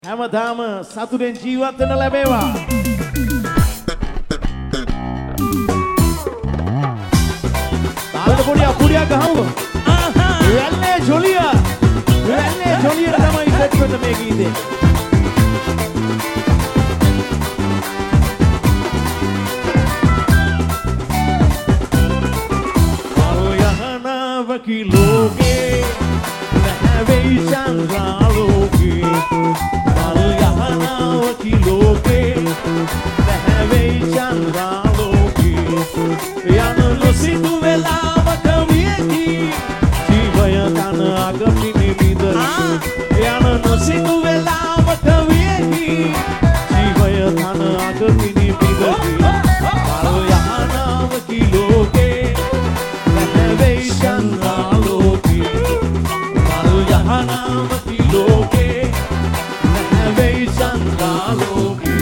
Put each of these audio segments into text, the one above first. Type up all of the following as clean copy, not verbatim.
හැමදාම සතුටෙන් ජීවත් වෙන්න ලැබේවා. තාලට පොඩි අපුඩියක් ගහමු. යන්නේ ජොලියා. යන්නේ ජොලියට තමයි සෙට් වෙන්න මේ ගීතේ. Kiloge, navigation raloge. Malayana kiloge, navigation raloge. Yana lositu velava kamieki, jivaya kana agamini midari. Yana lositu velava kamieki, jivaya kana agamini midari. Malayana kiloge. Raloge, Malayana kiloge, navigation raloge.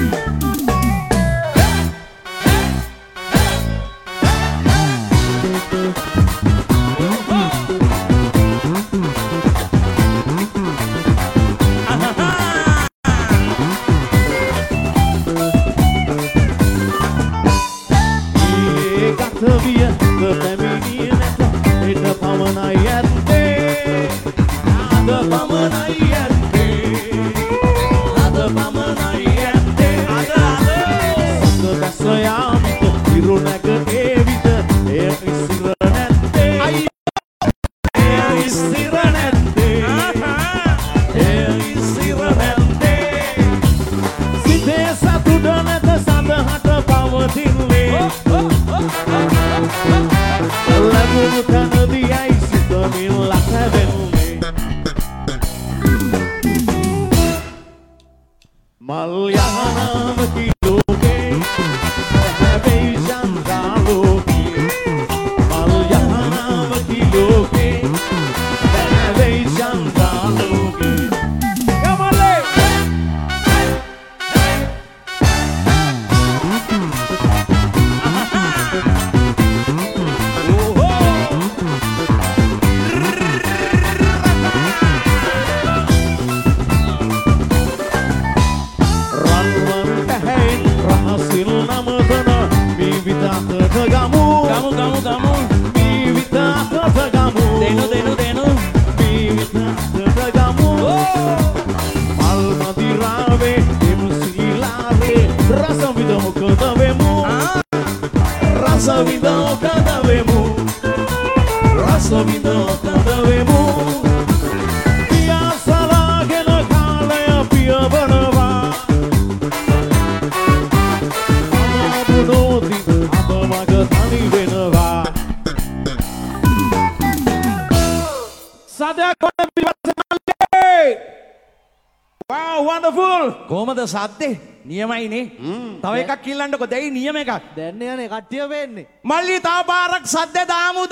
කොහමද සද්දේ නියමයිනේ. තව එකක් කිල්ලන්නකො දෙයි නියම එකක්. දැන් යන්නේ කට්ටිය වෙන්නේ. මල්ලි තව පාරක් සද්දේ දාමුද?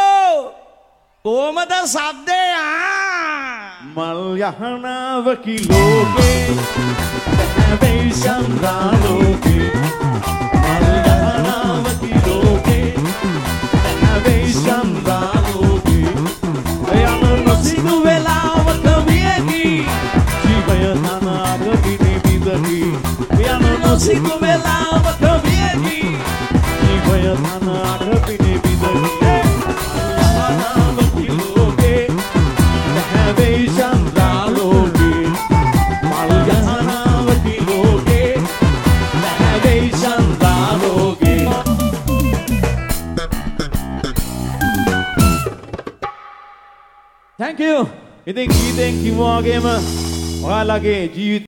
කොහමද සද්දේ මල් යහනාව කිලෝගේ navigation raloge. මල් යහනාව කිලෝගේ navigation raloge. යන නොසිදු වෙලාවක වියකි ජීවය තනාගමිනි මිදකි. යන නොසිදු වෙලාවක වියකි ජීවය තනාගමිනි මිදකි. Thank you. ඉතින් ගීතෙන් කිව්වා වගේම ඔයාලගේ ජීවිත